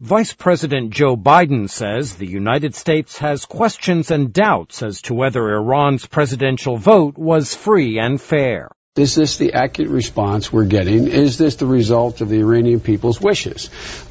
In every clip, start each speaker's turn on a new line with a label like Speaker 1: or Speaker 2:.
Speaker 1: Vice President Joe Biden says the United States has questions and doubts as to whether Iran's presidential vote was free and fair.
Speaker 2: Is this the accurate response we're getting? Is this the result of the Iranian people's wishes?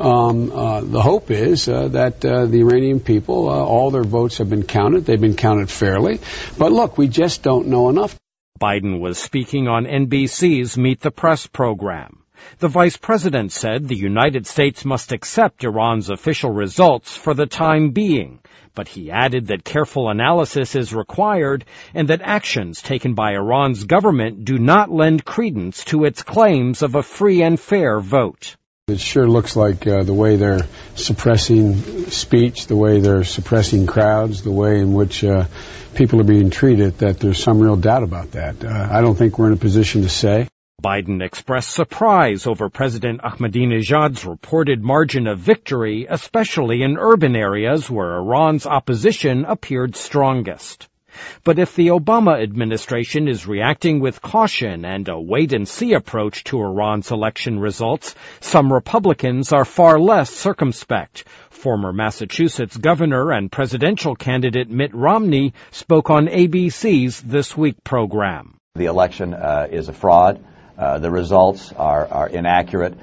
Speaker 2: The hope is that the Iranian people, all their votes have been counted. They've been counted fairly. But look, we just don't know enough.
Speaker 1: Biden was speaking on NBC's Meet the Press program. The vice president said the United States must accept Iran's official results for the time being, but he added that careful analysis is required and that actions taken by Iran's government do not lend credence to its claims of a free and fair vote.
Speaker 2: It sure looks like the way they're suppressing speech, the way they're suppressing crowds, the way in which people are being treated, that there's some real doubt about that. I don't think we're in a position to say.
Speaker 1: Biden expressed surprise over President Ahmadinejad's reported margin of victory, especially in urban areas where Iran's opposition appeared strongest. But if the Obama administration is reacting with caution and a wait-and-see approach to Iran's election results, some Republicans are far less circumspect. Former Massachusetts governor and presidential candidate Mitt Romney spoke on ABC's This Week program.
Speaker 3: The election is a fraud. The results are inaccurate,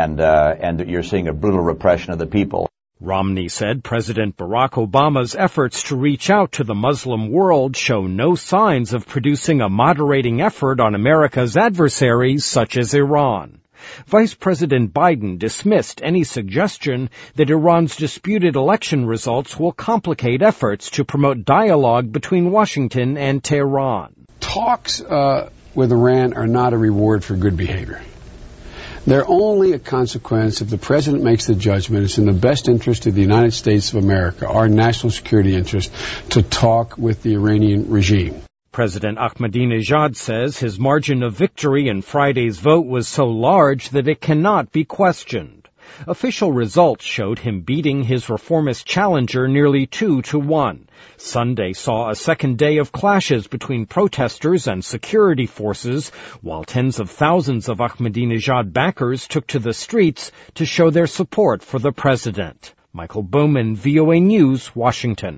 Speaker 3: and you're seeing a brutal repression of the people.
Speaker 1: Romney said President Barack Obama's efforts to reach out to the Muslim world show no signs of producing a moderating effort on America's adversaries, such as Iran. Vice President Biden dismissed any suggestion that Iran's disputed election results will complicate efforts to promote dialogue between Washington and Tehran.
Speaker 2: Talks with Iran are not a reward for good behavior. They're only a consequence if the president makes the judgment it's in the best interest of the United States of America, our national security interest, to talk with the Iranian regime.
Speaker 1: President Ahmadinejad says his margin of victory in Friday's vote was so large that it cannot be questioned. Official results showed him beating his reformist challenger nearly 2-1. Sunday saw a second day of clashes between protesters and security forces, while tens of thousands of Ahmadinejad backers took to the streets to show their support for the president. Michael Bowman, VOA News, Washington.